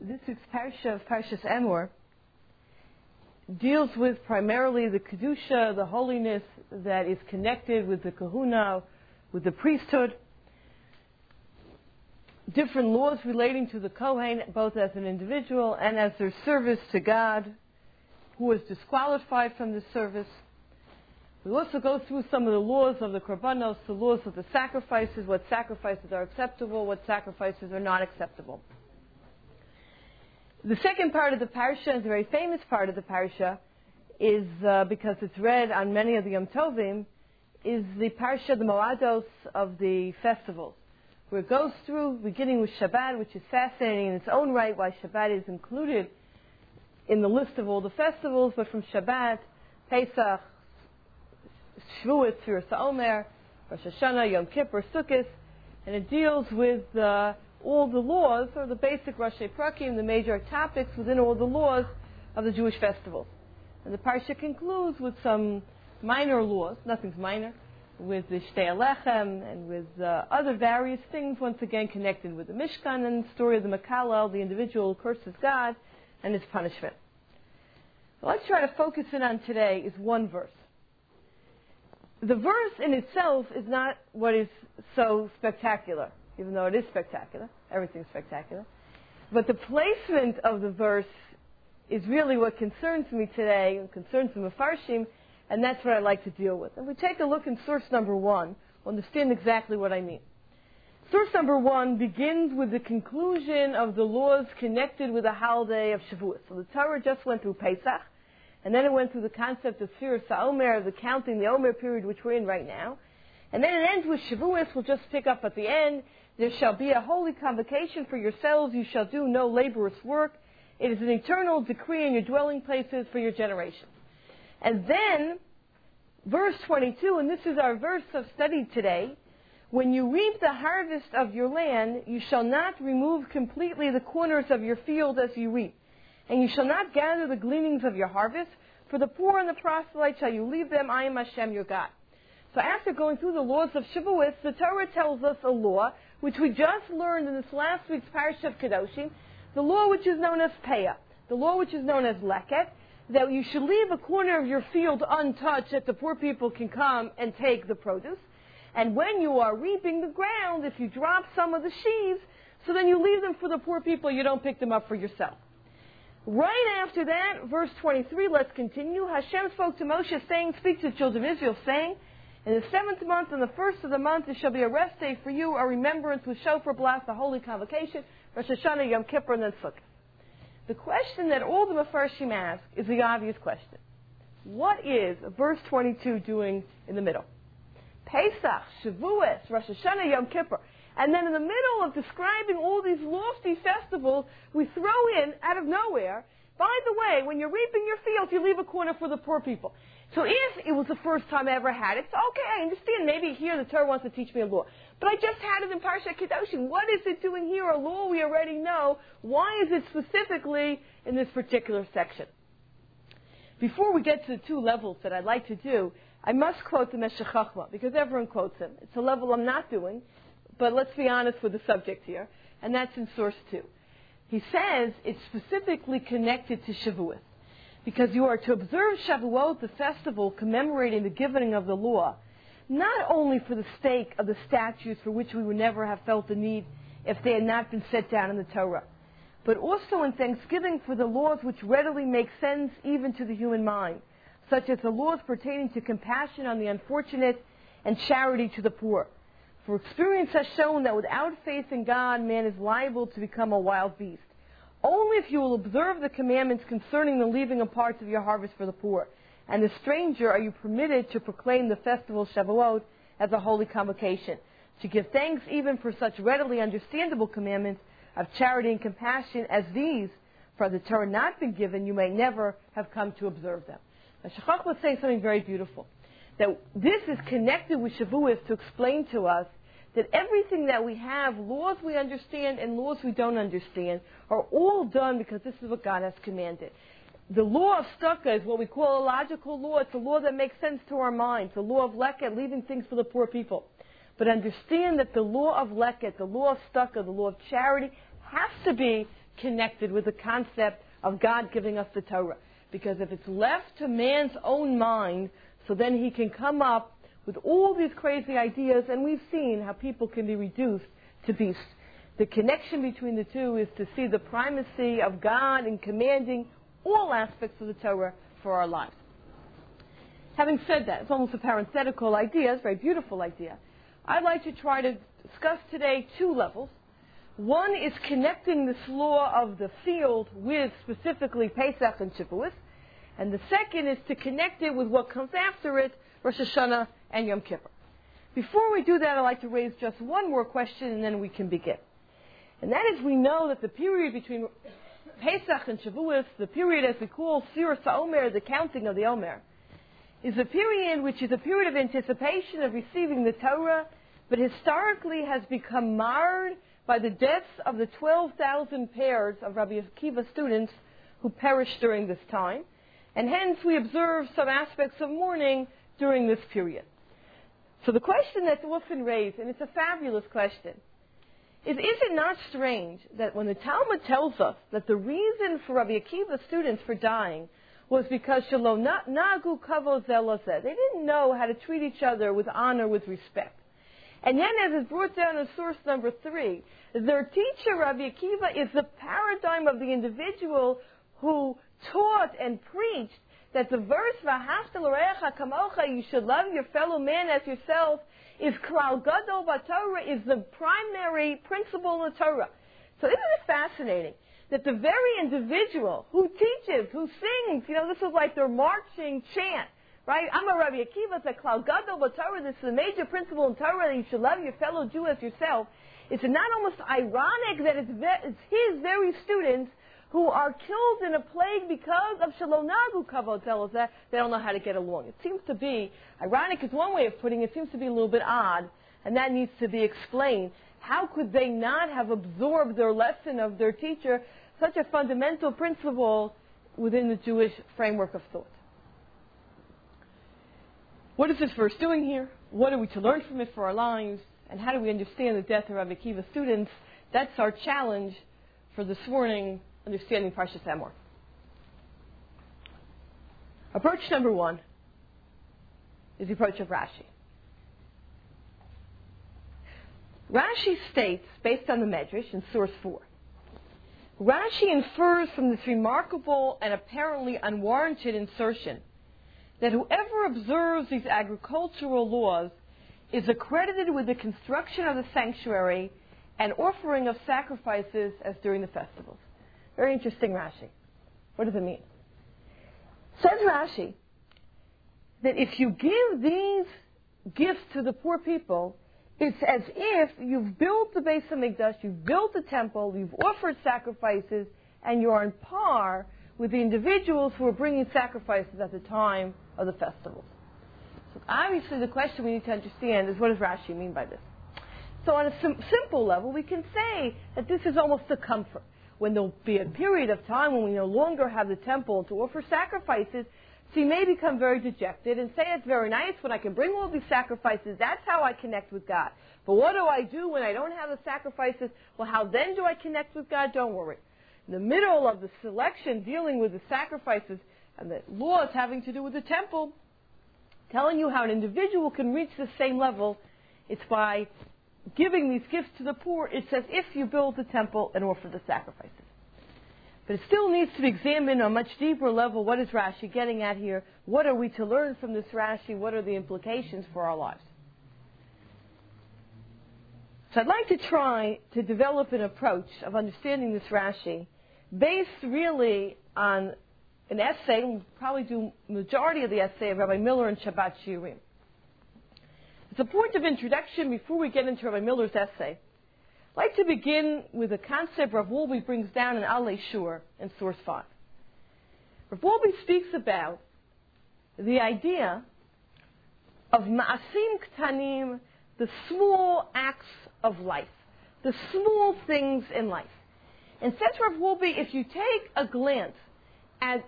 This week's parsha of Parshas Emor deals with primarily the kedusha, the holiness that is connected with the kahuna, with the priesthood. Different laws relating to the Kohen, both as an individual and as their service to God, who was disqualified from the service. We also go through some of the laws of the korbanos, the laws of the sacrifices, what sacrifices are acceptable, what sacrifices are not acceptable. The second part of the parsha, is a very famous part of the parsha, is because it's read on many of the Yom Tovim, is the parsha, the Moados of the festivals, where it goes through, beginning with Shabbat, which is fascinating in its own right, why Shabbat is included in the list of all the festivals, but from Shabbat, Pesach, Shavuot, Sfiras HaOmer, Rosh Hashanah, Yom Kippur, Sukkot, and it deals with all the laws, or the basic Rashi Prakim, the major topics within all the laws of the Jewish festivals. And the parsha concludes with some minor laws, nothing's minor, with the Shtei Alechem and with other various things, once again connected with the Mishkan and the story of the Makalel, the individual who curses God, and his punishment. So let's try to focus in on today is one verse. The verse in itself is not what is so spectacular, even though it is spectacular. Everything's spectacular. But the placement of the verse is really what concerns me today, and concerns the Mefarshim, and that's what I'd like to deal with. And we take a look in source number 1, we'll understand exactly what I mean. Source number 1 begins with the conclusion of the laws connected with the holiday of Shavuot. So the Torah just went through Pesach, and then it went through the concept of Sfiras HaOmer, the counting, the Omer period, which we're in right now. And then it ends with Shavuot. We'll just pick up at the end. There shall be a holy convocation for yourselves. You shall do no laborious work. It is an eternal decree in your dwelling places for your generations. And then, verse 22, and this is our verse of study today, when you reap the harvest of your land, you shall not remove completely the corners of your field as you reap. And you shall not gather the gleanings of your harvest. For the poor and the proselyte shall you leave them. I am Hashem your God. So after going through the laws of Shavuot, the Torah tells us a law, which we just learned in this last week's Parsha of Kedoshim, the law which is known as Peah, the law which is known as Leket, that you should leave a corner of your field untouched that the poor people can come and take the produce. And when you are reaping the ground, if you drop some of the sheaves, so then you leave them for the poor people, you don't pick them up for yourself. Right after that, verse 23, let's continue. Hashem spoke to Moshe, saying, speak to the children of Israel, saying, in the 7th month and the 1st of the month, there shall be a rest day for you, a remembrance with shofar blast, a holy convocation, Rosh Hashanah, Yom Kippur, and then Sukkot. The question that all the Mefarshim ask is the obvious question. What is verse 22 doing in the middle? Pesach, Shavuot, Rosh Hashanah, Yom Kippur. And then in the middle of describing all these lofty festivals, we throw in, out of nowhere, by the way, when you're reaping your fields, you leave a corner for the poor people. So if it was the first time I ever had it, it's okay, I understand. Maybe here the Torah wants to teach me a law. But I just had it in Parshat Kedoshim. What is it doing here? A law we already know. Why is it specifically in this particular section? Before we get to the two levels that I'd like to do, I must quote the Meshech Chochmah, because everyone quotes him. It's a level I'm not doing, but let's be honest with the subject here, and that's in source 2. He says it's specifically connected to Shavuot, because you are to observe Shavuot, the festival commemorating the giving of the law, not only for the sake of the statutes for which we would never have felt the need if they had not been set down in the Torah, but also in thanksgiving for the laws which readily make sense even to the human mind, such as the laws pertaining to compassion on the unfortunate and charity to the poor. For experience has shown that without faith in God, man is liable to become a wild beast. Only if you will observe the commandments concerning the leaving of parts of your harvest for the poor and the stranger are you permitted to proclaim the festival Shavuot as a holy convocation, to give thanks even for such readily understandable commandments of charity and compassion as these, for the Torah not been given, you may never have come to observe them. Now, Shachach was saying something very beautiful, that this is connected with Shavuot to explain to us that everything that we have, laws we understand and laws we don't understand, are all done because this is what God has commanded. The law of Stucca is what we call a logical law. It's a law that makes sense to our minds. The law of Leket, leaving things for the poor people. But understand that the law of Leket, the law of Stucca, the law of charity, has to be connected with the concept of God giving us the Torah. Because if it's left to man's own mind, so then he can come up with all these crazy ideas, and we've seen how people can be reduced to beasts. The connection between the two is to see the primacy of God in commanding all aspects of the Torah for our lives. Having said that, it's almost a parenthetical idea, it's a very beautiful idea. I'd like to try to discuss today two levels. One is connecting this law of the field with specifically Pesach and Shavuos, and the second is to connect it with what comes after it, Rosh Hashanah and Yom Kippur. Before we do that, I'd like to raise just one more question, and then we can begin. And that is, we know that the period between Pesach and Shavuos, the period as we call Sirus HaOmer, the counting of the Omer, is a period which is a period of anticipation of receiving the Torah, but historically has become marred by the deaths of the 12,000 pairs of Rabbi Akiva students who perished during this time, and hence we observe some aspects of mourning during this period. So the question that's often raised, and it's a fabulous question, is it not strange that when the Talmud tells us that the reason for Rabbi Akiva's students for dying was because Shelo Nagu Kavod Zelazeh, they didn't know how to treat each other with honor, with respect. And then, as is brought down in source number 3, their teacher, Rabbi Akiva, is the paradigm of the individual who taught and preached that the verse, V'ahavta l'reacha kamocha, you should love your fellow man as yourself, is Klal Gadol b'Torah, is the primary principle in the Torah. So isn't it fascinating that the very individual who teaches, who sings, this is like their marching chant, right? I'm a Rabbi Akiva, it's a Klal Gadol b'Torah, this is a major principle in Torah, that you should love your fellow Jew as yourself. It's not almost ironic that it's his very students who are killed in a plague because of Shelo Nagu Kavod Zelazeh, they don't know how to get along. It seems to be, ironic is one way of putting it, seems to be a little bit odd, and that needs to be explained. How could they not have absorbed their lesson of their teacher, such a fundamental principle within the Jewish framework of thought? What is this verse doing here? What are we to learn from it for our lives? And how do we understand the death of Rabbi Akiva's students? That's our challenge for this morning, understanding Parshas Emor. Approach number 1 is the approach of Rashi. Rashi states, based on the Medrash in source 4, Rashi infers from this remarkable and apparently unwarranted insertion that whoever observes these agricultural laws is accredited with the construction of the sanctuary and offering of sacrifices as during the festivals. Very interesting, Rashi. What does it mean? Says Rashi that if you give these gifts to the poor people, it's as if you've built the Beis HaMikdash, you've built the temple, you've offered sacrifices, and you're on par with the individuals who are bringing sacrifices at the time of the festivals. So obviously the question we need to understand is, what does Rashi mean by this? So on a simple level, we can say that this is almost a comfort. When there'll be a period of time when we no longer have the temple to offer sacrifices, so you may become very dejected and say, it's very nice when I can bring all these sacrifices, that's how I connect with God. But what do I do when I don't have the sacrifices? Well, how then do I connect with God? Don't worry. In the middle of the selection dealing with the sacrifices and the laws having to do with the temple, telling you how an individual can reach the same level, it's by giving these gifts to the poor. It's as if you build the temple and offer the sacrifices. But it still needs to be examined on a much deeper level. What is Rashi getting at here? What are we to learn from this Rashi? What are the implications for our lives? So I'd like to try to develop an approach of understanding this Rashi based really on an essay, we'll probably do the majority of the essay of Rabbi Miller in Shabbat Shiurim. As a point of introduction, before we get into Rabbi Miller's essay, I'd like to begin with a concept Rav Wolbe brings down in Alei Shur in source 5. Rav Wolbe speaks about the idea of ma'asim ktanim, the small acts of life, the small things in life. And says Rav Wolbe, if you take a glance at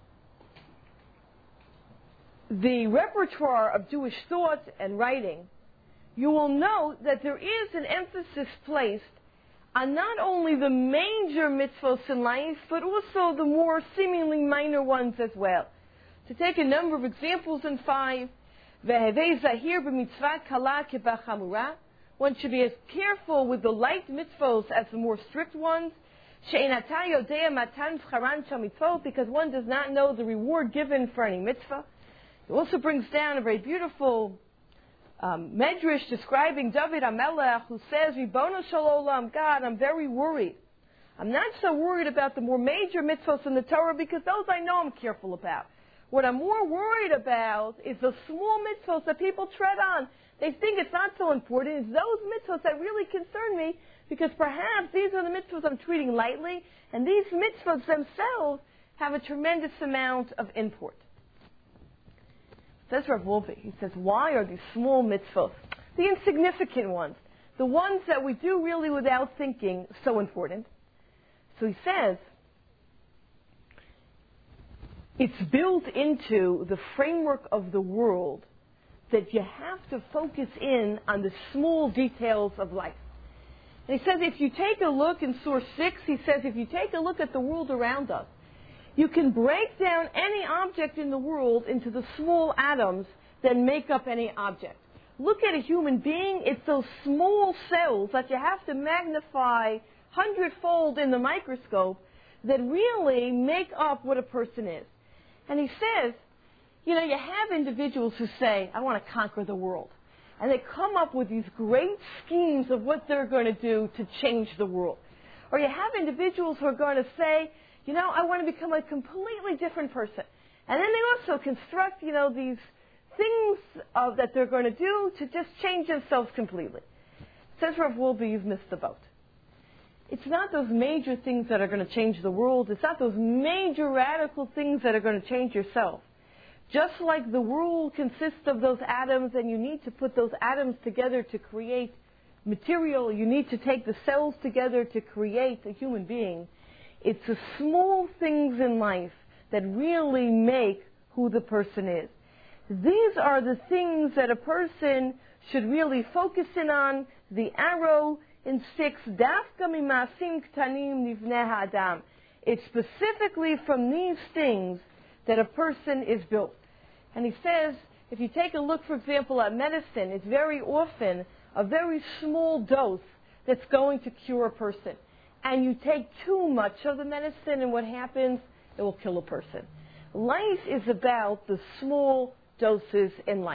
the repertoire of Jewish thought and writing, you will note that there is an emphasis placed on not only the major mitzvos in life, but also the more seemingly minor ones as well. To take a number of examples in 5, one should be as careful with the light mitzvos as the more strict ones, because one does not know the reward given for any mitzvah. It also brings down a very beautiful medrash describing David HaMelech, who says, Ribono Shel Olam, God, I'm very worried. I'm not so worried about the more major mitzvahs in the Torah, because those I know I'm careful about. What I'm more worried about is the small mitzvahs that people tread on. They think it's not so important. It's those mitzvahs that really concern me, because perhaps these are the mitzvahs I'm treating lightly, and these mitzvahs themselves have a tremendous amount of import. Says Rav Wolbe, he says, why are these small mitzvahs, the insignificant ones, the ones that we do really without thinking, so important? So he says, it's built into the framework of the world that you have to focus in on the small details of life. And he says, if you take a look in Source 6, he says, if you take a look at the world around us, you can break down any object in the world into the small atoms that make up any object. Look at a human being. It's those small cells that you have to magnify 100-fold in the microscope that really make up what a person is. And he says, you have individuals who say, I want to conquer the world. And they come up with these great schemes of what they're going to do to change the world. Or you have individuals who are going to say, I want to become a completely different person. And then they also construct, these things that they're going to do to just change themselves completely. Says Rav Wolbe, you've missed the boat. It's not those major things that are going to change the world. It's not those major radical things that are going to change yourself. Just like the world consists of those atoms, and you need to put those atoms together to create material, you need to take the cells together to create a human being. It's the small things in life that really make who the person is. These are the things that a person should really focus in on. The arrow in 6, Dafka mimasim ktanim nivneh ha'adam. It's specifically from these things that a person is built. And he says, if you take a look, for example, at medicine, it's very often a very small dose that's going to cure a person. And you take too much of the medicine, and what happens? It will kill a person. Life is about the small doses in life.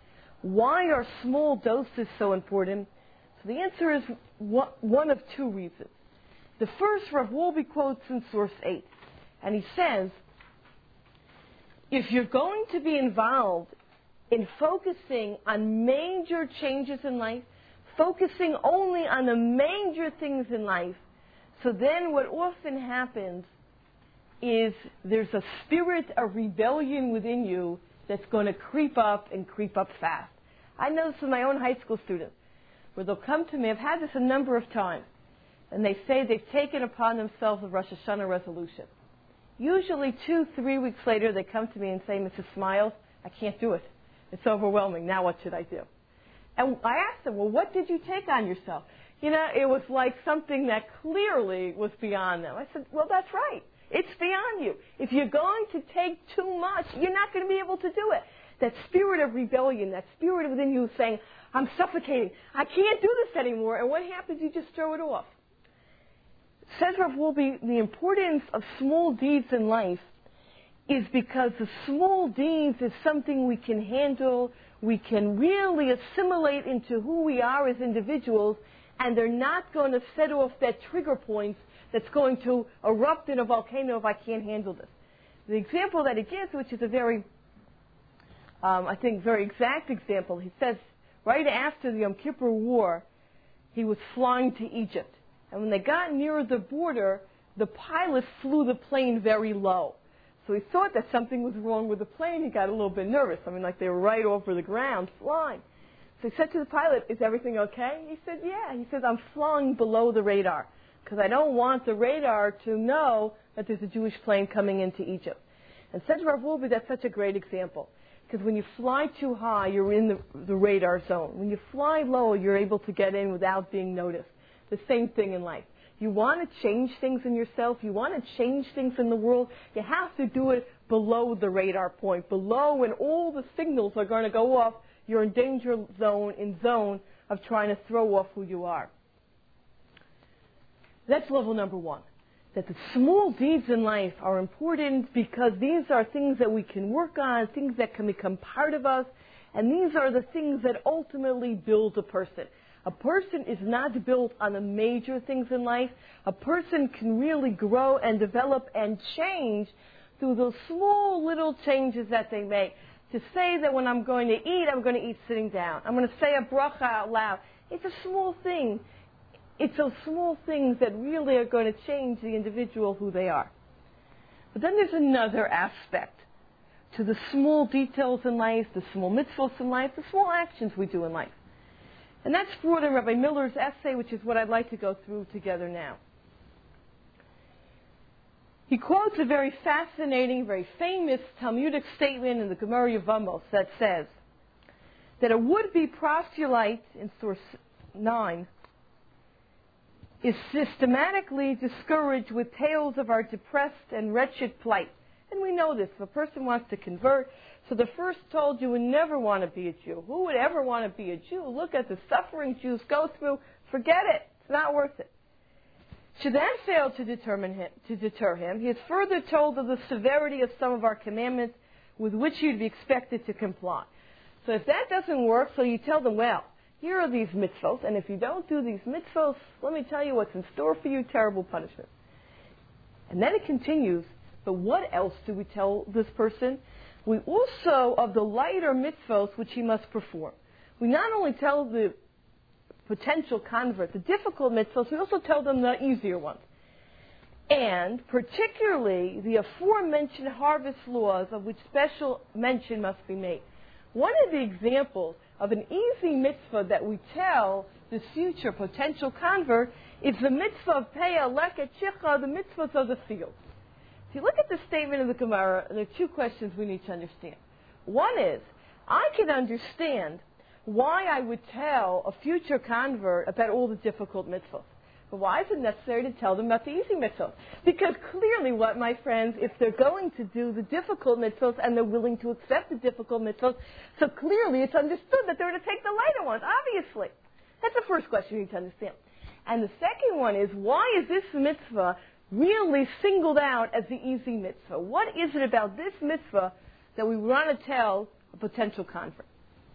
Why are small doses so important? So the answer is one of 2 reasons. The first, Rav Wolbe quotes in Source 8. And he says, if you're going to be involved in focusing on major changes in life, focusing only on the major things in life, so then what often happens is there's a spirit of rebellion within you that's going to creep up and creep up fast. I know this with my own high school students, where they'll come to me. I've had this a number of times. And they say they've taken upon themselves a Rosh Hashanah resolution. Usually 2-3 weeks later, they come to me and say, Mrs. Smiles, I can't do it. It's overwhelming. Now what should I do? And I asked them, well, what did you take on yourself? It was like something that clearly was beyond them. I said, well, that's right. It's beyond you. If you're going to take too much, you're not going to be able to do it. That spirit of rebellion, that spirit within you saying, I'm suffocating. I can't do this anymore. And what happens? You just throw it off. Says Rav Wolbe, the importance of small deeds in life is because the small deeds is something we can handle, we can really assimilate into who we are as individuals, and they're not going to set off that trigger point that's going to erupt in a volcano if I can't handle this. The example that he gives, which is a very, very exact example, he says right after the Yom Kippur War, he was flying to Egypt. And when they got near the border, the pilot flew the plane very low. So he thought that something was wrong with the plane. He got a little bit nervous. Like they were right over the ground flying. So he said to the pilot, is everything okay? He said, yeah. He says, I'm flying below the radar because I don't want the radar to know that there's a Jewish plane coming into Egypt. And said to Rav Wolbe, that's such a great example. Because when you fly too high, you're in the radar zone. When you fly low, you're able to get in without being noticed. the same thing in life. You want to change things in yourself, you want to change things in the world, you have to do it below the radar point, below when all the signals are going to go off, you're in danger zone of trying to throw off who you are. That's level number one. That the small deeds in life are important because these are things that we can work on, things that can become part of us, and these are the things that ultimately build a person. A person is not built on the major things in life. A person can really grow and develop and change through those small little changes that they make. To say that when I'm going to eat sitting down. I'm going to say a bracha out loud. It's a small thing. It's those small things that really are going to change the individual who they are. But then there's another aspect to the small details in life, the small mitzvahs in life, the small actions we do in life. And that's brought in Rabbi Miller's essay, which is what I'd like to go through together now. He quotes a very fascinating, very famous Talmudic statement in the Gemara Yevamos that says that a would-be proselyte, in source 9, is systematically discouraged with tales of our depressed and wretched plight. And we know this. If a person wants to convert, so the first told you would never want to be a Jew. Who would ever want to be a Jew? Look at the suffering Jews go through. Forget it. It's not worth it. Should that fail to deter him, he is further told of the severity of some of our commandments with which you'd be expected to comply. So if that doesn't work, so you tell them, well, here are these mitzvot, and if you don't do these mitzvot, let me tell you what's in store for you, terrible punishment. And then it continues, but what else do we tell this person? We also, of the lighter mitzvot which he must perform. We not only tell the potential convert the difficult mitzvot, we also tell them the easier ones. And particularly the aforementioned harvest laws of which special mention must be made. One of the examples of an easy mitzvah that we tell this future potential convert is the mitzvah of Peah Leket Shicha, the mitzvahs of the field. If you look at the statement of the Gemara, there are two questions we need to understand. One is, I can understand why I would tell a future convert about all the difficult mitzvahs. But why is it necessary to tell them about the easy mitzvahs? Because clearly, what, my friends, if they're going to do the difficult mitzvahs and they're willing to accept the difficult mitzvahs, so clearly it's understood that they're going to take the lighter ones, obviously. That's the first question you need to understand. And the second one is, why is this mitzvah really singled out as the easy mitzvah? What is it about this mitzvah that we want to tell a potential convert?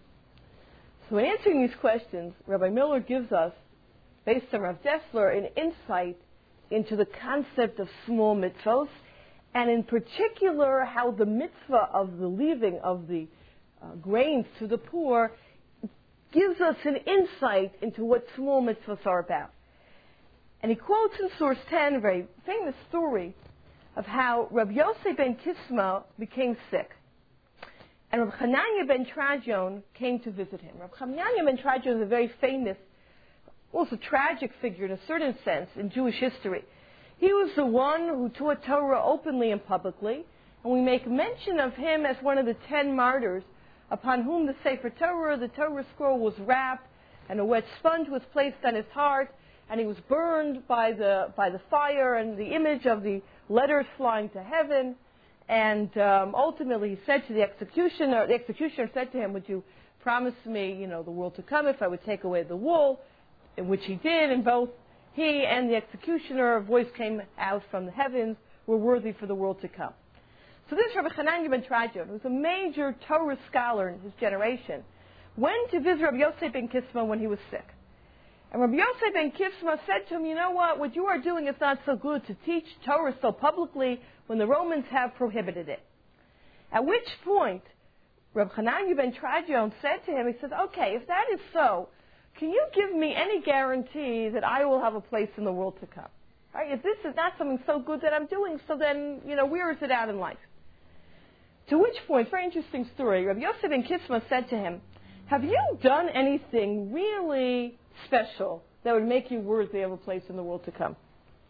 So in answering these questions, Rabbi Miller gives us, based on Rav Dessler, an insight into the concept of small mitzvos, and in particular how the mitzvah of the leaving of the grains to the poor gives us an insight into what small mitzvahs are about. And he quotes in source 10 a very famous story of how Rabbi Yosef ben Kisma became sick. And Rabbi Hanania ben Trajon came to visit him. Rabbi Hanania ben Trajon is a very famous, also tragic figure in a certain sense in Jewish history. He was the one who taught Torah openly and publicly, and we make mention of him as one of the 10 martyrs upon whom the Sefer Torah, the Torah scroll, was wrapped, and a wet sponge was placed on his heart, and he was burned by the fire and the image of the letters flying to heaven. And ultimately, he said to the executioner said to him, would you promise me, the world to come if I would take away the wool? In which he did, and both he and the executioner, a voice came out from the heavens, were worthy for the world to come. So this Rabbi Hanania ben Trajon, who was a major Torah scholar in his generation, went to visit Rabbi Yosef ben Kisma when he was sick. And Rabbi Yosef ben Kisma said to him, you know what you are doing is not so good to teach Torah so publicly when the Romans have prohibited it. At which point, Rabbi Hanania ben Trajon said to him, he says, okay, if that is so, can you give me any guarantee that I will have a place in the world to come? Right? If this is not something so good that I'm doing, so then, where is it out in life? To which point, very interesting story, Rabbi Yosef ben Kisma said to him, have you done anything really special that would make you worthy of a place in the world to come?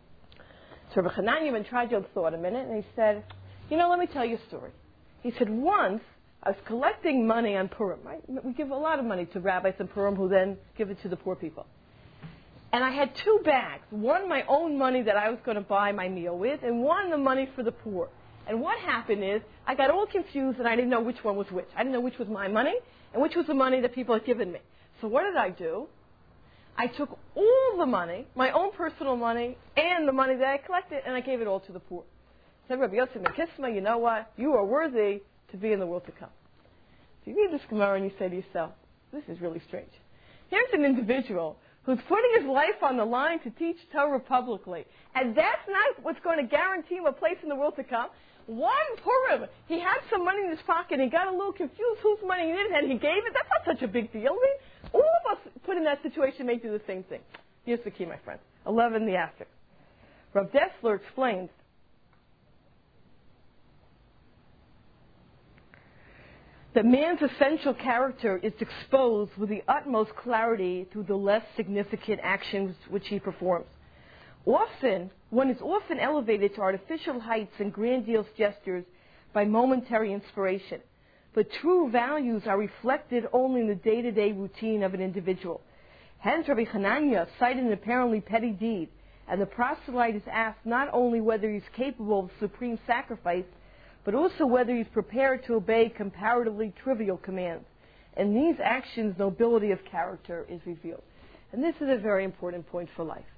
So Rabbi Hanania ben Trajon thought a minute, and he said, let me tell you a story. He said, once I was collecting money on Purim, right? We give a lot of money to rabbis in Purim who then give it to the poor people. And I had two bags. One, my own money that I was going to buy my meal with, and one, the money for the poor. And what happened is I got all confused and I didn't know which one was which. I didn't know which was my money and which was the money that people had given me. So what did I do? I took all the money, my own personal money, and the money that I collected, and I gave it all to the poor. So Rabbi Yosef ben Kisma, you know what? You are worthy to be in the world to come. So you read this Gemara and you say to yourself, this is really strange. Here's an individual who's putting his life on the line to teach Torah publicly. And that's not what's going to guarantee him a place in the world to come. One Purim, he had some money in his pocket, and he got a little confused whose money it is, and he gave it. That's not such a big deal. I mean, all of us put in that situation may do the same thing. Here's the key, my friends. 11, the asterisk. Rav Dessler explains that man's essential character is exposed with the utmost clarity through the less significant actions which he performs. One is often elevated to artificial heights and grandiose gestures by momentary inspiration. But true values are reflected only in the day-to-day routine of an individual. Hence, Rabbi Hanania cited an apparently petty deed, and the proselyte is asked not only whether he's capable of supreme sacrifice, but also whether he's prepared to obey comparatively trivial commands. In these actions, nobility of character is revealed. And this is a very important point for life.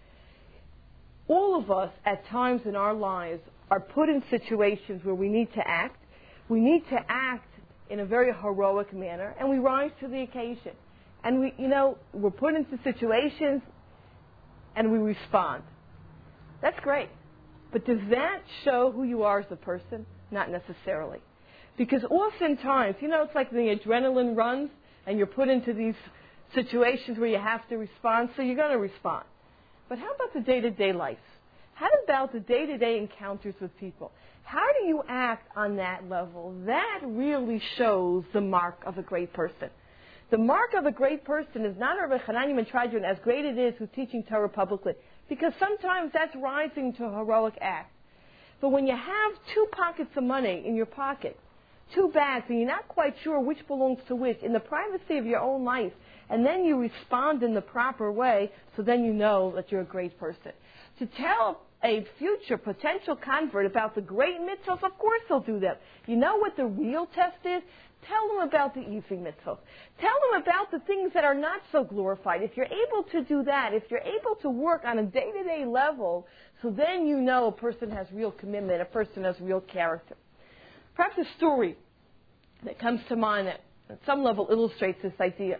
All of us, at times in our lives, are put in situations where we need to act. We need to act in a very heroic manner, and we rise to the occasion. And we're put into situations, and we respond. That's great. But does that show who you are as a person? Not necessarily. Because oftentimes, it's like the adrenaline runs, and you're put into these situations where you have to respond, so you're going to respond. But how about the day-to-day life? How about the day-to-day encounters with people? How do you act on that level? That really shows the mark of a great person. The mark of a great person is not Rabbi Hanania ben Tridyon, as great it is who's teaching Torah publicly, because sometimes that's rising to a heroic act. But when you have two pockets of money in your pocket, two bags, and you're not quite sure which belongs to which, in the privacy of your own life, and then you respond in the proper way, so then you know that you're a great person. To tell a future potential convert about the great mitzvahs, of course they'll do them. You know what the real test is? Tell them about the easy mitzvahs. Tell them about the things that are not so glorified. If you're able to do that, if you're able to work on a day-to-day level, so then you know a person has real commitment, a person has real character. Perhaps a story that comes to mind that at some level illustrates this idea.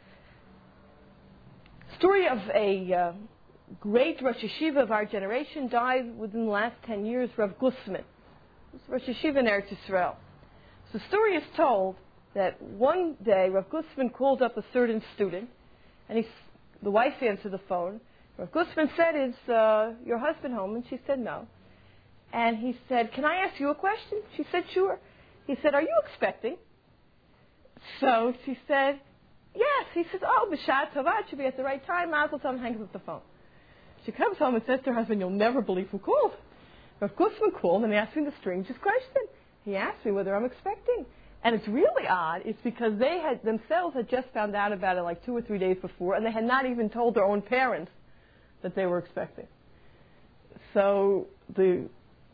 Story of a great Rosh Yeshiva of our generation, died within the last 10 years, Rav Gusman. He was Rosh Yeshiva in Eretz Yisrael. So the story is told that one day Rav Gusman called up a certain student, and the wife answered the phone. Rav Gusman said, "Is your husband home?" And she said, "No." And he said, "Can I ask you a question?" She said, "Sure." He said, "Are you expecting?" So she said, "Yes." He says, "Oh, b'shah tova, it should be at the right time." Mazel tov, and hangs up the phone. She comes home and says to her husband, "You'll never believe who called." Rav Gusman called and he asked me the strangest question. He asked me whether I'm expecting. And it's really odd. It's because they themselves had just found out about it like 2 or 3 days before, and they had not even told their own parents that they were expecting. So the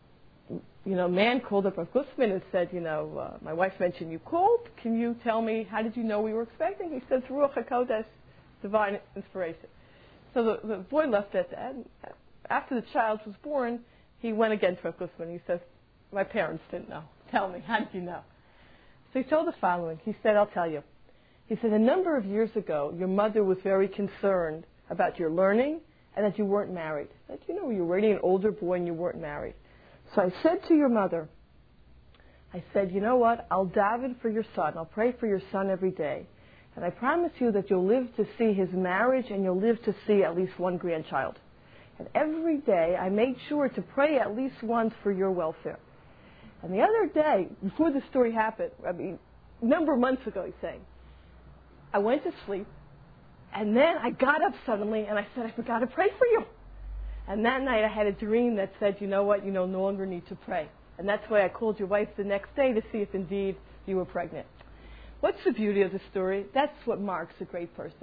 man called up Rav Gusman and said, "My wife mentioned you called. Can you tell me, how did you know we were expecting?" He says, "Ruach HaKodesh, divine inspiration." So the boy left it. And after the child was born, he went again to Rav Gusman. He says, "My parents didn't know. Tell me, how did you know?" So he told the following. He said, "I'll tell you." He said, "A number of years ago, your mother was very concerned about your learning and that you weren't married. That you were already an older boy and you weren't married. So I said to your mother, I said, you know what, I'll daven for your son. I'll pray for your son every day. And I promise you that you'll live to see his marriage and you'll live to see at least one grandchild. And every day I made sure to pray at least once for your welfare." And the other day, before this story happened, a number of months ago, he's saying, I went to sleep, and then I got up suddenly, and I said, "I forgot to pray for you." And that night I had a dream that said, "You know what, you no longer need to pray." And that's why I called your wife the next day to see if indeed you were pregnant. What's the beauty of the story? That's what marks a great person.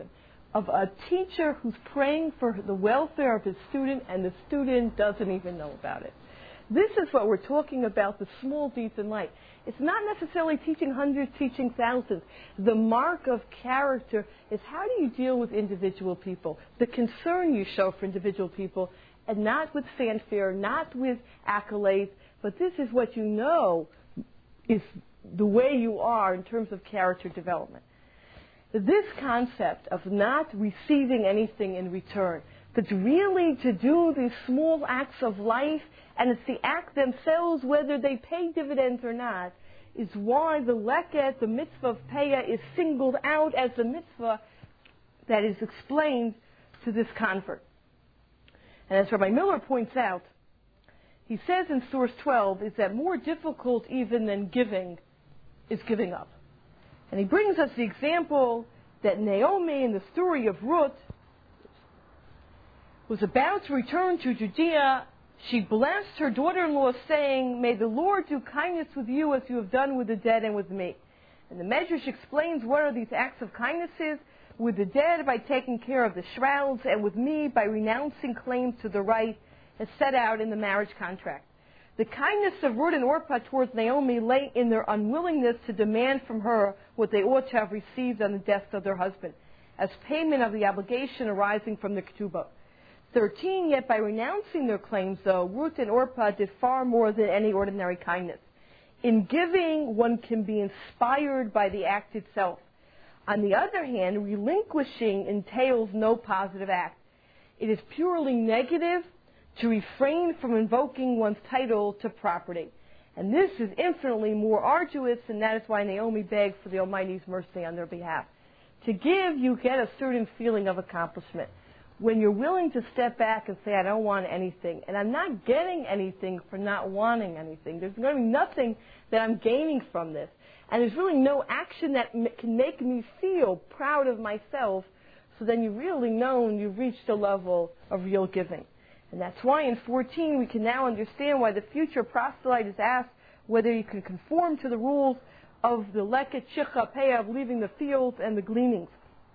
of a teacher who's praying for the welfare of his student, and the student doesn't even know about it. This is what we're talking about, the small deeds in life. It's not necessarily teaching hundreds, teaching thousands. The mark of character is how do you deal with individual people, the concern you show for individual people, and not with fanfare, not with accolades, but this is what you know is the way you are in terms of character development. This concept of not receiving anything in return, but really to do these small acts of life, and it's the act themselves, whether they pay dividends or not, is why the leket, the mitzvah of Peah, is singled out as the mitzvah that is explained to this convert. And as Rabbi Miller points out, he says in source 12, is that more difficult even than giving is giving up. And he brings us the example that Naomi in the story of Ruth was about to return to Judea. She blessed her daughter-in-law, saying, "May the Lord do kindness with you as you have done with the dead and with me." And the Medrash explains what are these acts of kindnesses: with the dead by taking care of the shrouds, and with me by renouncing claims to the right as set out in the marriage contract. The kindness of Ruth and Orpah towards Naomi lay in their unwillingness to demand from her what they ought to have received on the death of their husband, as payment of the obligation arising from the ketubah. 13, yet by renouncing their claims, though, Ruth and Orpah did far more than any ordinary kindness. In giving, one can be inspired by the act itself. On the other hand, relinquishing entails no positive act. It is purely negative to refrain from invoking one's title to property. And this is infinitely more arduous, and that is why Naomi begged for the Almighty's mercy on their behalf. To give, you get a certain feeling of accomplishment. When you're willing to step back and say, I don't want anything, and I'm not getting anything for not wanting anything. There's going to be nothing that I'm gaining from this. And there's really no action that can make me feel proud of myself, so then you really know you've reached a level of real giving. And that's why in 14 we can now understand why the future proselyte is asked whether he can conform to the rules of the leket shicha peah, of leaving the fields and the gleanings.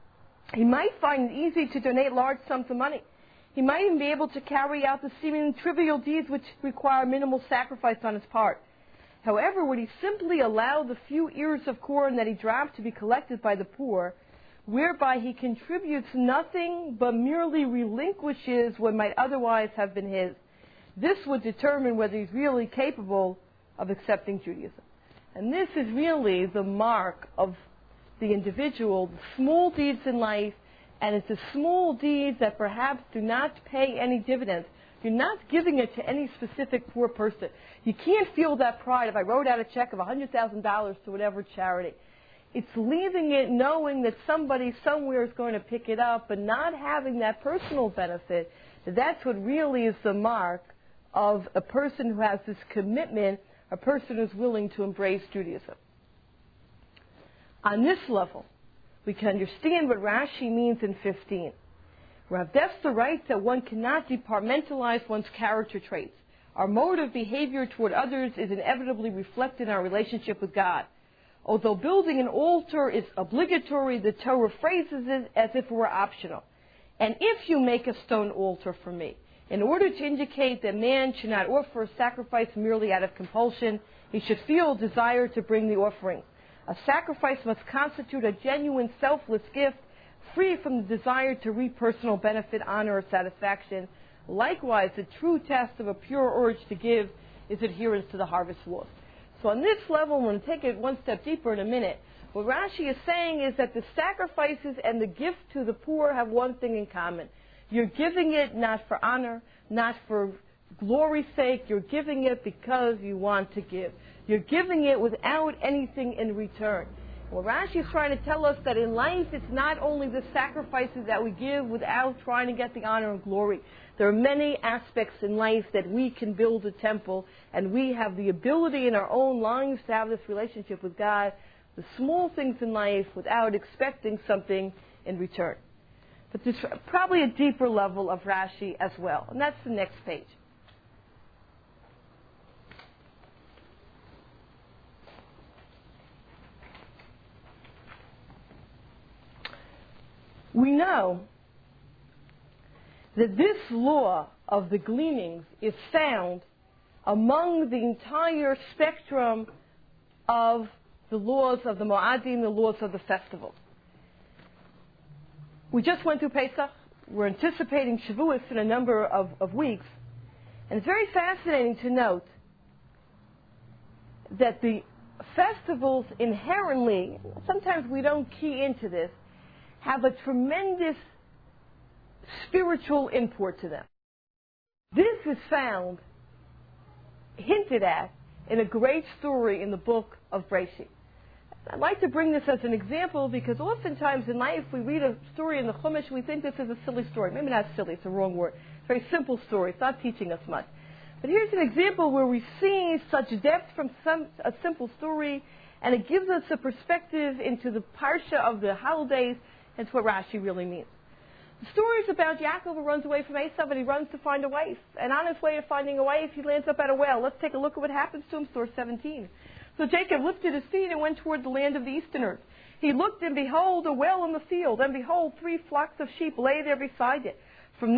He might find it easy to donate large sums of money. He might even be able to carry out the seemingly trivial deeds which require minimal sacrifice on his part. However, would he simply allow the few ears of corn that he dropped to be collected by the poor, whereby he contributes nothing but merely relinquishes what might otherwise have been his? This would determine whether he's really capable of accepting Judaism. And this is really the mark of the individual, the small deeds in life, and it's the small deeds that perhaps do not pay any dividends. You're not giving it to any specific poor person. You can't feel that pride if I wrote out a check of $100,000 to whatever charity. It's leaving it knowing that somebody somewhere is going to pick it up, but not having that personal benefit. That's what really is the mark of a person who has this commitment, a person who's willing to embrace Judaism. On this level, we can understand what Rashi means in 15. Rav Dessler writes that one cannot departmentalize one's character traits. Our mode of behavior toward others is inevitably reflected in our relationship with God. Although building an altar is obligatory, the Torah phrases it as if it were optional. And if you make a stone altar for me, in order to indicate that man should not offer a sacrifice merely out of compulsion, he should feel a desire to bring the offering. A sacrifice must constitute a genuine selfless gift, free from the desire to reap personal benefit, honor, or satisfaction. Likewise, the true test of a pure urge to give is adherence to the harvest laws. So on this level, I'm going to take it one step deeper in a minute. What Rashi is saying is that the sacrifices and the gift to the poor have one thing in common. You're giving it not for honor, not for glory's sake. You're giving it because you want to give. You're giving it without anything in return. Well, Rashi is trying to tell us that in life, it's not only the sacrifices that we give without trying to get the honor and glory. There are many aspects in life that we can build a temple, and we have the ability in our own lives to have this relationship with God, the small things in life, without expecting something in return. But there's probably a deeper level of Rashi as well, and that's the next page. We know that this law of the gleanings is found among the entire spectrum of the laws of the Mo'adim, the laws of the festival. We just went through Pesach. We're anticipating Shavuos in a number of weeks. And it's very fascinating to note that the festivals inherently, sometimes we don't key into this, have a tremendous spiritual import to them. This is found, hinted at, in a great story in the book of Breshit. I'd like to bring this as an example because oftentimes in life we read a story in the Chumash, we think this is a silly story. Maybe not silly, it's a wrong word. It's a very simple story. It's not teaching us much. But here's an example where we see such depth from a simple story, and it gives us a perspective into the parsha of the holidays. That's what Rashi really means. The story is about Yaakov who runs away from Esav, and he runs to find a wife. And on his way to finding a wife, he lands up at a well. Let's take a look at what happens to him, source 17. So Jacob lifted his feet and went toward the land of the Easterners. He looked, and behold, a well in the field, and behold, 3 flocks of sheep lay there beside it. From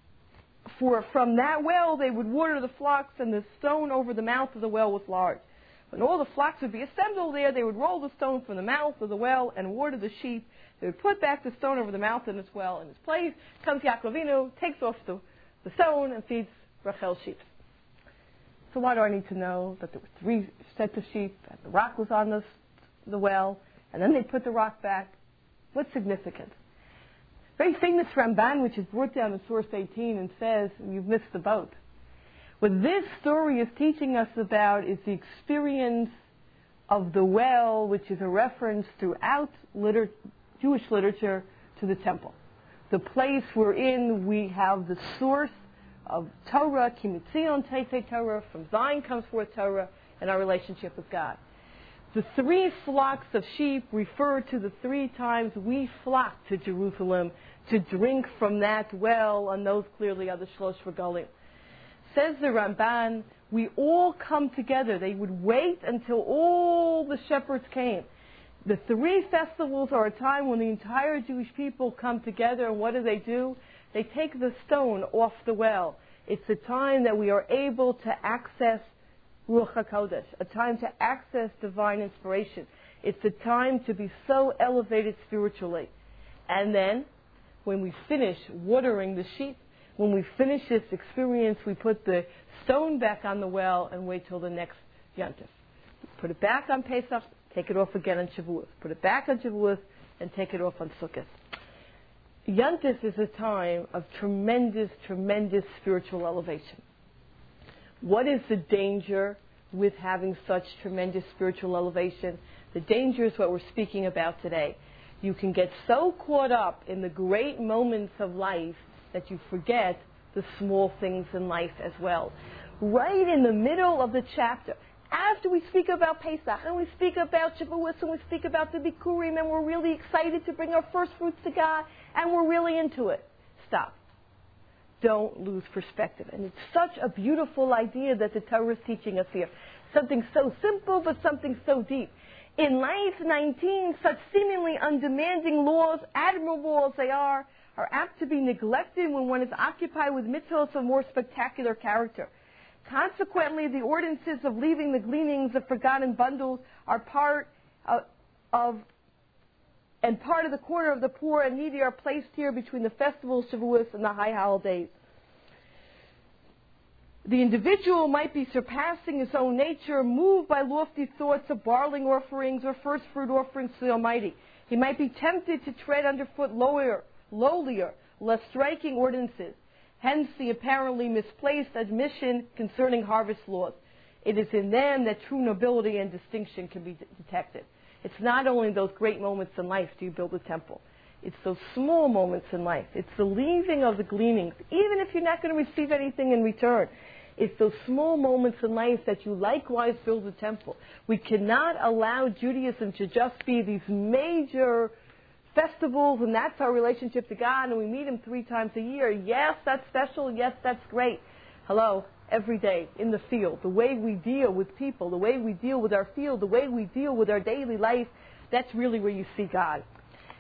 that well they would water the flocks, and the stone over the mouth of the well was large. When all the flocks would be assembled there, they would roll the stone from the mouth of the well and water the sheep. They would put back the stone over the mouth of this well in its place. Comes Yaakov Avinu, takes off the stone, and feeds Rachel's sheep. So why do I need to know that there were 3 sets of sheep, and the rock was on the well, and then they put the rock back? What's significant? Very famous Ramban, which is brought down in source 18, and says, you've missed the boat. What this story is teaching us about is the experience of the well, which is a reference throughout Jewish literature to the temple. The place wherein we have the source of Torah, Kimitzion Teitei Torah, from Zion comes forth Torah, and our relationship with God. The 3 flocks of sheep refer to the 3 times we flocked to Jerusalem to drink from that well, and those clearly are the Shlosh Regalim. Says the Ramban, we all come together. They would wait until all the shepherds came. The 3 festivals are a time when the entire Jewish people come together, and what do? They take the stone off the well. It's a time that we are able to access Ruach HaKodesh, a time to access divine inspiration. It's a time to be so elevated spiritually. And then, when we finish watering the sheep, when we finish this experience, we put the stone back on the well and wait till the next Yontif. Put it back on Pesach, take it off again on Shavuos. Put it back on Shavuos, and take it off on Sukkot. Yontif is a time of tremendous, tremendous spiritual elevation. What is the danger with having such tremendous spiritual elevation? The danger is what we're speaking about today. You can get so caught up in the great moments of life that you forget the small things in life as well. Right in the middle of the chapter, after we speak about Pesach, and we speak about Shavuos, and we speak about the Bikurim, and we're really excited to bring our first fruits to God, and we're really into it. Stop. Don't lose perspective. And it's such a beautiful idea that the Torah is teaching us here. Something so simple, but something so deep. In life, 19 such seemingly undemanding laws, admirable as they are apt to be neglected when one is occupied with mitzvahs of more spectacular character. Consequently, the ordinances of leaving the gleanings of forgotten bundles are part of the corner of the poor and needy are placed here between the festivals, Shavuos, and the high holidays. The individual might be surpassing his own nature, moved by lofty thoughts of barley offerings or first fruit offerings to the Almighty. He might be tempted to tread underfoot lowlier, less striking ordinances. Hence the apparently misplaced admission concerning harvest laws. It is in them that true nobility and distinction can be detected. It's not only those great moments in life do you build a temple. It's those small moments in life. It's the leaving of the gleanings, even if you're not going to receive anything in return. It's those small moments in life that you likewise build a temple. We cannot allow Judaism to just be these major festivals, and that's our relationship to God, and we meet Him 3 times a year. Yes, that's special. Yes, that's great. Hello, every day in the field, the way we deal with people, the way we deal with our field, the way we deal with our daily life, that's really where you see God.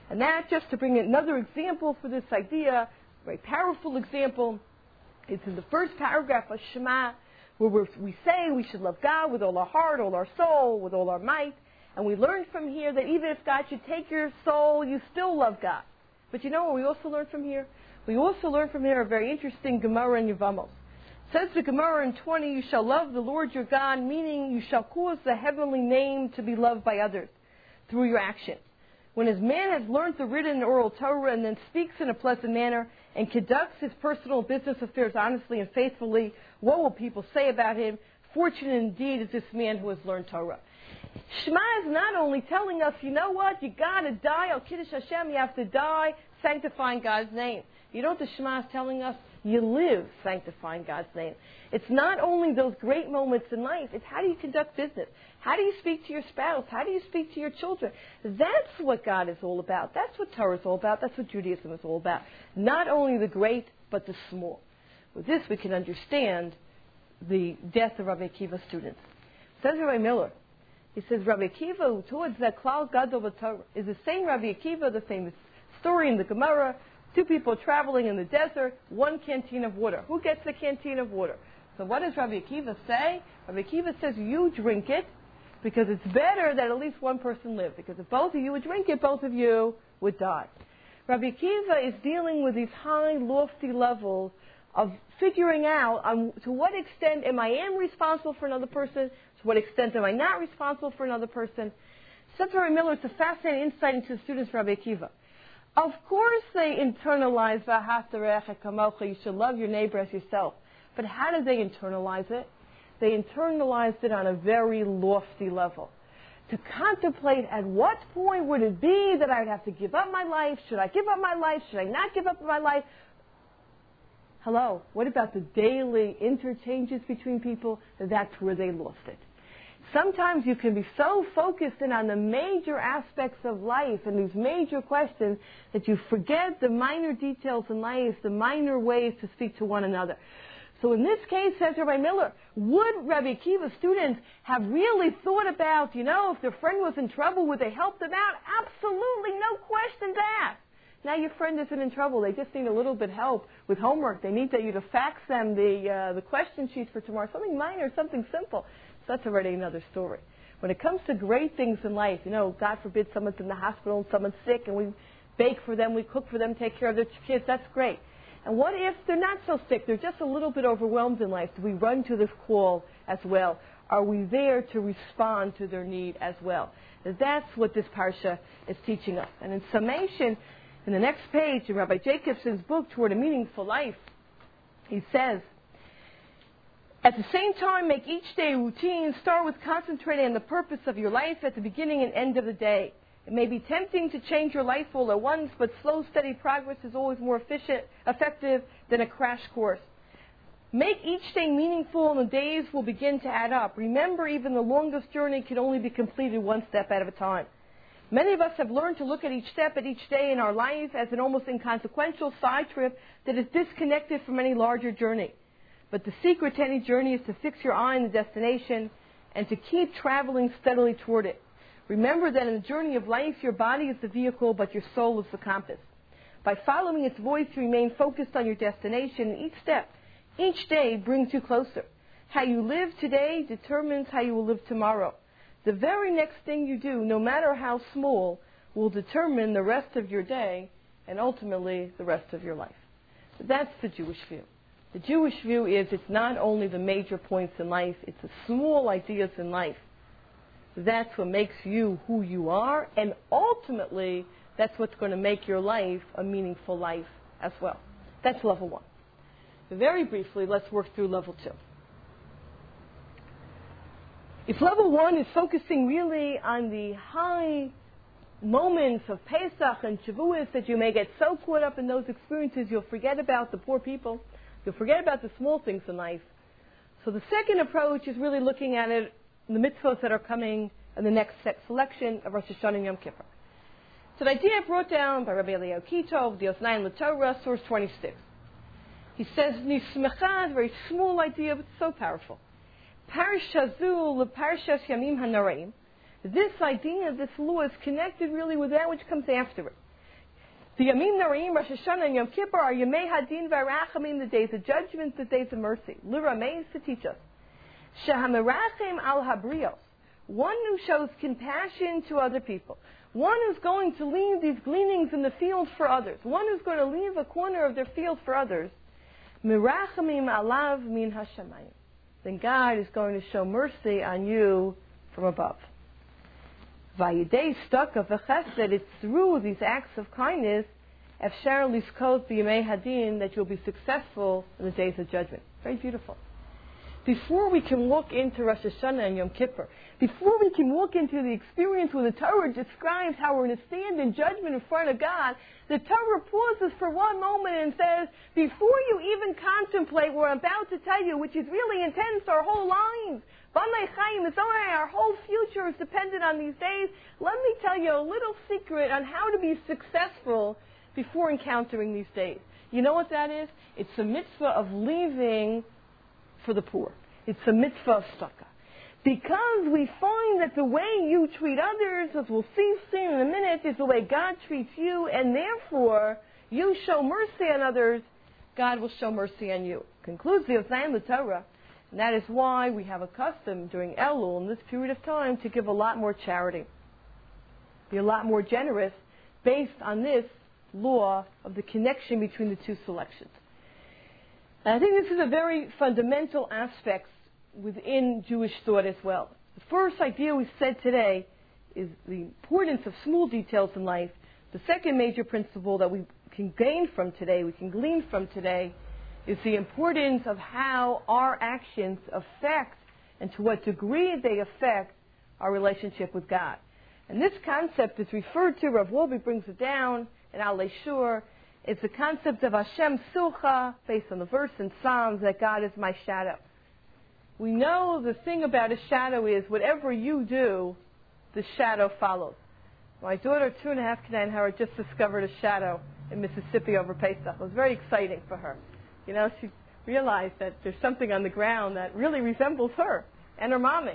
And that, just to bring another example for this idea, a very powerful example, it's in the first paragraph of Shema, where we say we should love God with all our heart, all our soul, with all our might. And we learn from here that even if God should take your soul, you still love God. But you know what we also learn from here? We also learn from here a very interesting Gemara in Yevamos. Says the Gemara in 20, you shall love the Lord your God, meaning you shall cause the heavenly name to be loved by others through your action. When as man has learned the written and oral Torah and then speaks in a pleasant manner and conducts his personal business affairs honestly and faithfully, what will people say about him? Fortunate indeed is this man who has learned Torah. Shema is not only telling us, you know what, you got to die, Al Kiddush Hashem, you have to die sanctifying God's name. You know what the Shema is telling us? You live sanctifying God's name. It's not only those great moments in life, it's how do you conduct business? How do you speak to your spouse? How do you speak to your children? That's what God is all about. That's what Torah is all about. That's what Judaism is all about. Not only the great, but the small. With this, we can understand the death of Rabbi Akiva's students. Says Rabbi Miller, he says, Rabbi Akiva, towards that Klal Gadol Torah, is the same Rabbi Akiva, the famous story in the Gemara, two people traveling in the desert, one canteen of water. Who gets the canteen of water? So what does Rabbi Akiva say? Rabbi Akiva says, you drink it, because it's better that at least one person live. Because if both of you would drink it, both of you would die. Rabbi Akiva is dealing with these high, lofty levels of figuring out to what extent am I responsible for another person, to what extent am I not responsible for another person. Says Rabbi Miller, it's a fascinating insight into the students of Rabbi Akiva. Of course they internalize V'ahavta re'echa kamocha, you should love your neighbor as yourself. But how did they internalize it? They internalized it on a very lofty level. To contemplate at what point would it be that I would have to give up my life? Should I give up my life? Should I not give up my life? Hello, what about the daily interchanges between people? That's where they lost it. Sometimes you can be so focused in on the major aspects of life and these major questions that you forget the minor details in life, the minor ways to speak to one another. So in this case, says Rabbi Miller, would Rabbi Akiva's students have really thought about, if their friend was in trouble, would they help them out? Absolutely, no questions asked. Now your friend isn't in trouble. They just need a little bit help with homework. They need you to fax them the question sheets for tomorrow. Something minor, something simple. So that's already another story. When it comes to great things in life, God forbid someone's in the hospital and someone's sick and we bake for them, we cook for them, take care of their kids, that's great. And what if they're not so sick, they're just a little bit overwhelmed in life? Do we run to this call as well? Are we there to respond to their need as well? That's what this parsha is teaching us. And in summation, in the next page, in Rabbi Jacobson's book, Toward a Meaningful Life, he says, at the same time, make each day a routine. Start with concentrating on the purpose of your life at the beginning and end of the day. It may be tempting to change your life all at once, but slow, steady progress is always more effective than a crash course. Make each day meaningful and the days will begin to add up. Remember, even the longest journey can only be completed one step at a time. Many of us have learned to look at each step at each day in our life as an almost inconsequential side trip that is disconnected from any larger journey. But the secret to any journey is to fix your eye on the destination and to keep traveling steadily toward it. Remember that in the journey of life, your body is the vehicle, but your soul is the compass. By following its voice, you remain focused on your destination, and each step, each day brings you closer. How you live today determines how you will live tomorrow. The very next thing you do, no matter how small, will determine the rest of your day and ultimately the rest of your life. That's the Jewish view. The Jewish view is it's not only the major points in life, it's the small ideas in life. That's what makes you who you are, and ultimately, that's what's going to make your life a meaningful life as well. That's level 1. Very briefly, let's work through level 2. If level 1 is focusing really on the high moments of Pesach and Shavuos that you may get so caught up in those experiences, you'll forget about the poor people. You'll forget about the small things in life. So the second approach is really looking at it, the mitzvahs that are coming in the next selection of Rosh Hashanah and Yom Kippur. So the idea brought down by Rabbi Eliyahu Kitov, the Osnaim LaTorah, source 26. He says, Nismecha is a very small idea, but so powerful. Parsha Zu leParshas Yamim HaNoraim. This idea, this law, is connected really with that which comes after it. The Yamim Noraim, Rosh Hashanah and Yom Kippur are Yemei Hadin V'Arachamim, the days of judgment, the days of mercy. L'Rameis, to teach us. Shehamerachem al Habrios, one who shows compassion to other people. One who's going to leave these gleanings in the field for others. One who's going to leave a corner of their field for others. Mirachamim alav min hashamayim. Then God is going to show mercy on you from above. Vayidei staka v'chesed, it's through these acts of kindness, efshar liskot b'yemei hadin, that you'll be successful in the days of judgment. Very beautiful. Before we can look into Rosh Hashanah and Yom Kippur, before we can look into the experience where the Torah describes how we're going to stand in judgment in front of God, the Torah pauses for one moment and says, before you even contemplate what I'm about to tell you, which is really intense, our whole lives, our whole future is dependent on these days, let me tell you a little secret on how to be successful before encountering these days. You know what that is? It's a mitzvah of leaving for the poor. It's a mitzvah of tzedakah. Because we find that the way you treat others, as we'll see soon in a minute, is the way God treats you, and therefore you show mercy on others, God will show mercy on you. Concludes the Osayim, the Torah, and that is why we have a custom during Elul, in this period of time, to give a lot more charity. Be a lot more generous based on this law of the connection between the two selections. And I think this is a very fundamental aspect within Jewish thought as well. The first idea we said today is the importance of small details in life. The second major principle that we can gain from today, we can glean from today, is the importance of how our actions affect and to what degree they affect our relationship with God. And this concept is referred to, Rav Wolbe brings it down in Alei Shur. It's the concept of Hashem Silcha, based on the verse in Psalms, that God is my shadow. We know the thing about a shadow is whatever you do, the shadow follows. My daughter, 2.5, Kenan Howard, just discovered a shadow in Mississippi over Pesach. It was very exciting for her. You know, she realized that there's something on the ground that really resembles her and her mommy.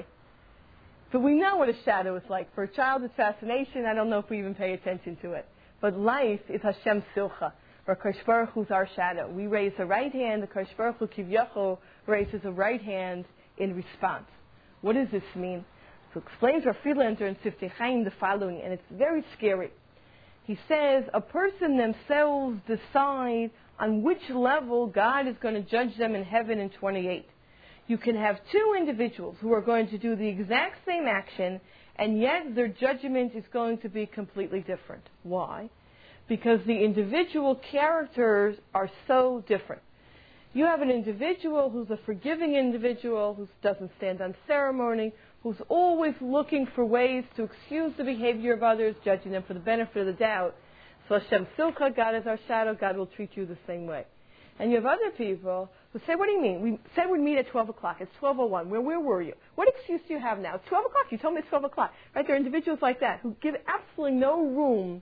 So we know what a shadow is like. For a child, it's fascination. I don't know if we even pay attention to it. But life is Hashem Silcha, or Kosh Baruch Hu's our shadow. We raise a right hand, the Kosh Baruch Hu Kivyachol raises a right hand in response. What does this mean? So explains Rav Friedlander in Siftei Chaim the following, and it's very scary. He says, a person themselves decide on which level God is going to judge them in heaven in 28. You can have two individuals who are going to do the exact same action, and yet their judgment is going to be completely different. Why? Because the individual characters are so different. You have an individual who's a forgiving individual, who doesn't stand on ceremony, who's always looking for ways to excuse the behavior of others, judging them for the benefit of the doubt. So Hashem Silcha, God is our shadow, God will treat you the same way. And you have other people who say, what do you mean? We said we'd meet at 12 o'clock. It's 12:01. Where were you? What excuse do you have now? It's 12 o'clock. You told me it's 12 o'clock. Right? There are individuals like that who give absolutely no room,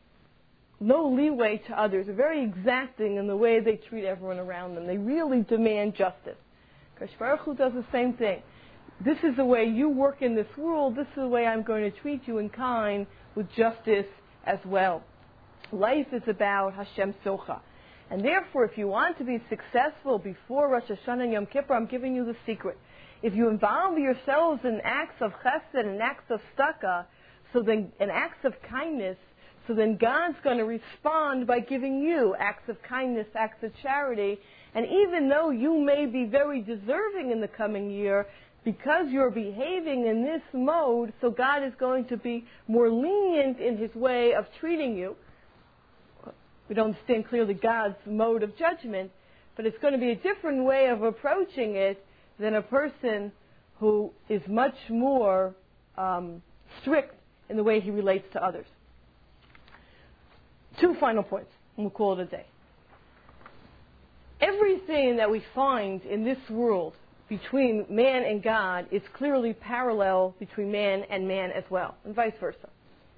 no leeway to others. They're very exacting in the way they treat everyone around them. They really demand justice. Kosh Baruch Hu does the same thing. This is the way you work in this world. This is the way I'm going to treat you in kind with justice as well. Life is about Hashem Silcha. And therefore, if you want to be successful before Rosh Hashanah and Yom Kippur, I'm giving you the secret. If you involve yourselves in acts of chesed and acts of tzedakah, and acts of kindness, so then God's going to respond by giving you acts of kindness, acts of charity. And even though you may be very deserving in the coming year, because you're behaving in this mode, so God is going to be more lenient in His way of treating you. We don't understand clearly God's mode of judgment, but it's going to be a different way of approaching it than a person who is much more strict in the way he relates to others. 2 final points, and we'll call it a day. Everything that we find in this world between man and God is clearly parallel between man and man as well, and vice versa.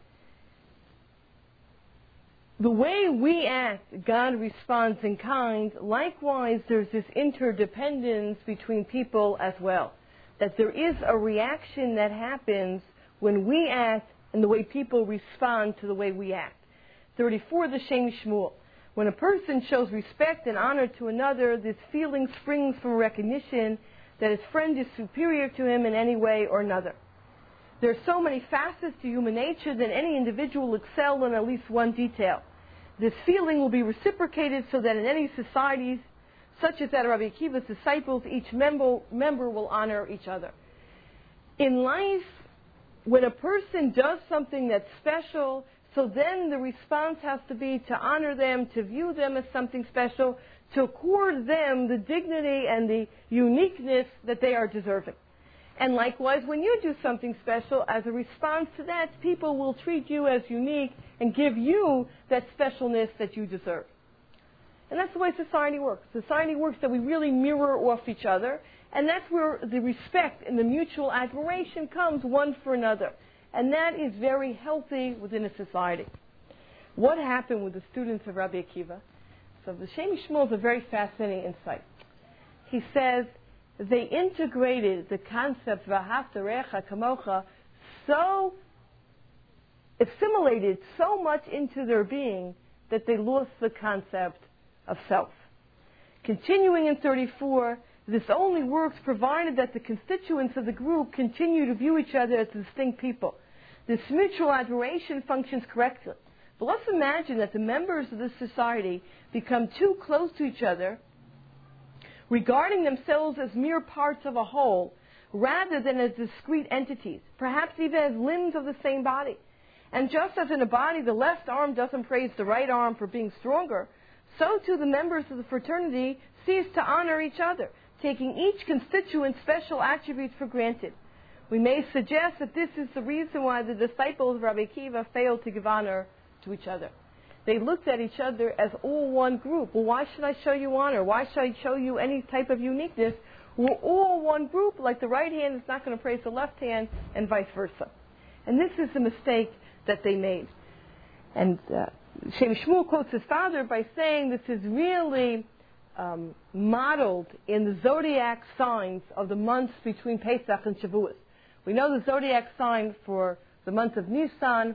The way we act, God responds in kind. Likewise, there's this interdependence between people as well. That there is a reaction that happens when we act and the way people respond to the way we act. 34, the Shem Shmuel. When a person shows respect and honor to another, this feeling springs from recognition that his friend is superior to him in any way or another. There are so many facets to human nature that any individual will excel in at least one detail. This feeling will be reciprocated so that in any societies, such as that of Rabbi Akiva's disciples, each member will honor each other. In life, when a person does something that's special, so then the response has to be to honor them, to view them as something special, to accord them the dignity and the uniqueness that they are deserving. And likewise, when you do something special, as a response to that, people will treat you as unique and give you that specialness that you deserve. And that's the way society works. Society works that we really mirror off each other, and that's where the respect and the mutual admiration comes one for another. And that is very healthy within a society. What happened with the students of Rabbi Akiva? So the Shem Shmuel is a very fascinating insight. He says they integrated the concept of V'ahavta Recha Kamocha, so assimilated so much into their being that they lost the concept of self. Continuing in 34, this only works provided that the constituents of the group continue to view each other as distinct people. This mutual admiration functions correctly. But let's imagine that the members of this society become too close to each other, regarding themselves as mere parts of a whole, rather than as discrete entities, perhaps even as limbs of the same body. And just as in a body the left arm doesn't praise the right arm for being stronger, so too the members of the fraternity cease to honor each other, taking each constituent's special attributes for granted. We may suggest that this is the reason why the disciples of Rabbi Akiva failed to give honor to each other. They looked at each other as all one group. Well, why should I show you honor? Why should I show you any type of uniqueness? We're all one group, like the right hand is not going to praise the left hand, and vice versa. And this is the mistake that they made. And Shem Shmuel quotes his father by saying this is really modeled in the zodiac signs of the months between Pesach and Shavuos. We know the zodiac sign for the month of Nisan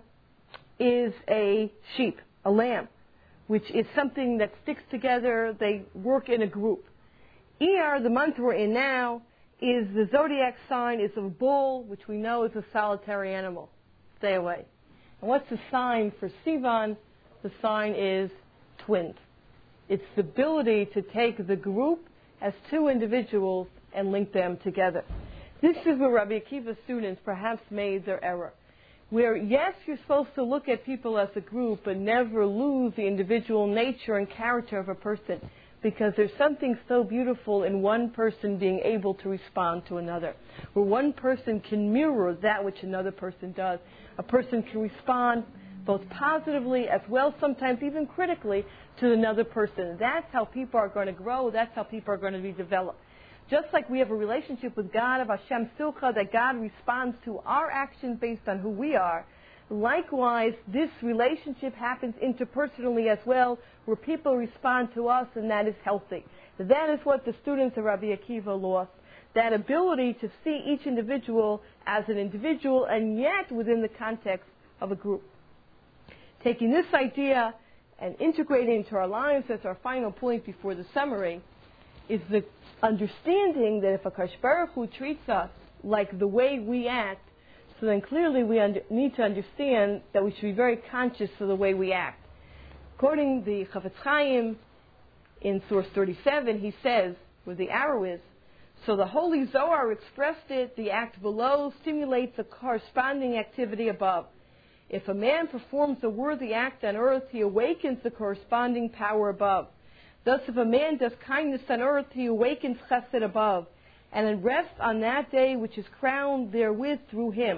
is a sheep, a lamb, which is something that sticks together. They work in a group. Iyar, the month we're in now, is the zodiac sign is a bull, which we know is a solitary animal. Stay away. And what's the sign for Sivan? The sign is twins. It's the ability to take the group as two individuals and link them together. This is where Rabbi Akiva's students perhaps made their error. Where, yes, you're supposed to look at people as a group, but never lose the individual nature and character of a person, because there's something so beautiful in one person being able to respond to another, where one person can mirror that which another person does. A person can respond both positively as well, sometimes even critically, to another person. That's how people are going to grow. That's how people are going to be developed. Just like we have a relationship with God of Hashem Silcha, that God responds to our actions based on who we are, likewise, this relationship happens interpersonally as well, where people respond to us, and that is healthy. That is what the students of Rabbi Akiva lost, that ability to see each individual as an individual, and yet within the context of a group. Taking this idea and integrating it into our lives as our final point before the summary is the understanding that if HaKadosh Baruch Hu treats us like the way we act, so then clearly we need to understand that we should be very conscious of the way we act. According to the Chafetz Chaim, in source 37, he says, where the arrow is, so the Holy Zohar expressed it, the act below stimulates a corresponding activity above. If a man performs a worthy act on earth, he awakens the corresponding power above. Thus, if a man does kindness on earth, he awakens chesed above, and then rests on that day which is crowned therewith through him.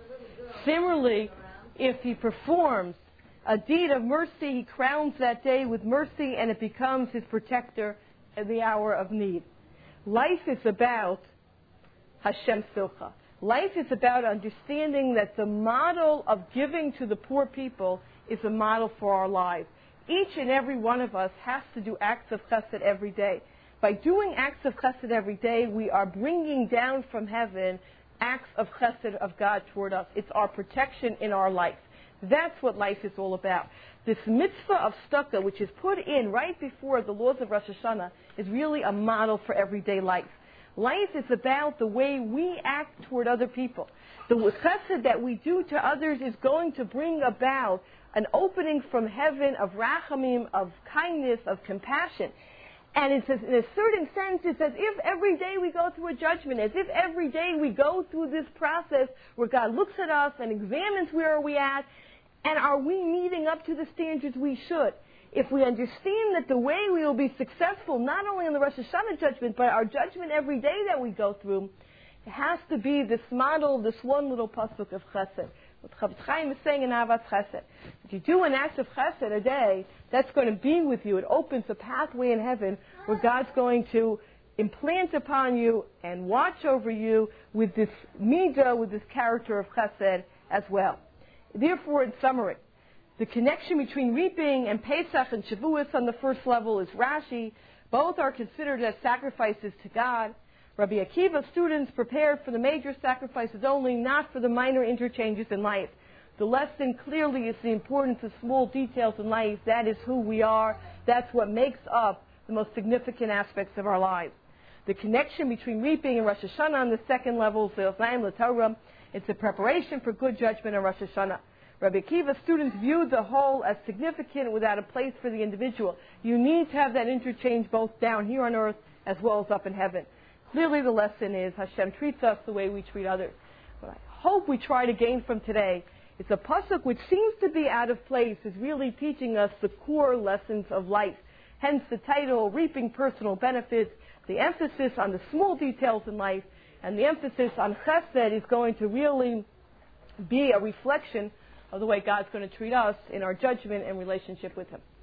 Similarly, if he performs a deed of mercy, he crowns that day with mercy, and it becomes his protector in the hour of need. Life is about Hashem Silcha. Life is about understanding that the model of giving to the poor people is a model for our lives. Each and every one of us has to do acts of chesed every day. By doing acts of chesed every day, we are bringing down from heaven acts of chesed of God toward us. It's our protection in our life. That's what life is all about. This mitzvah of tzedakah, which is put in right before the laws of Rosh Hashanah, is really a model for everyday life. Life is about the way we act toward other people. The chesed that we do to others is going to bring about an opening from heaven of rachamim, of kindness, of compassion. And in a certain sense, it's as if every day we go through a judgment, as if every day we go through this process where God looks at us and examines where are we at, and are we meeting up to the standards we should. If we understand that the way we will be successful, not only in the Rosh Hashanah judgment, but our judgment every day that we go through, it has to be this model, this one little pasuk of chesed. What Chafetz Chaim is saying in Ahavas Chesed. If you do an act of chesed a day, that's going to be with you. It opens a pathway in heaven where God's going to implant upon you and watch over you with this midah, with this character of chesed as well. Therefore, in summary, the connection between reaping and Pesach and Shavuos on the first level is Rashi. Both are considered as sacrifices to God. Rabbi Akiva's students prepared for the major sacrifices only, not for the minor interchanges in life. The lesson clearly is the importance of small details in life. That is who we are. That's what makes up the most significant aspects of our lives. The connection between reaping and Rosh Hashanah on the second level is Le'oznaim L'Torah. It's a preparation for good judgment on Rosh Hashanah. Rabbi Akiva's students viewed the whole as significant without a place for the individual. You need to have that interchange both down here on earth as well as up in heaven. Clearly the lesson is Hashem treats us the way we treat others. What I hope we try to gain from today is a pasuk which seems to be out of place is really teaching us the core lessons of life. Hence the title, Reaping Personal Benefits, the emphasis on the small details in life, and the emphasis on chesed is going to really be a reflection of the way God's going to treat us in our judgment and relationship with Him.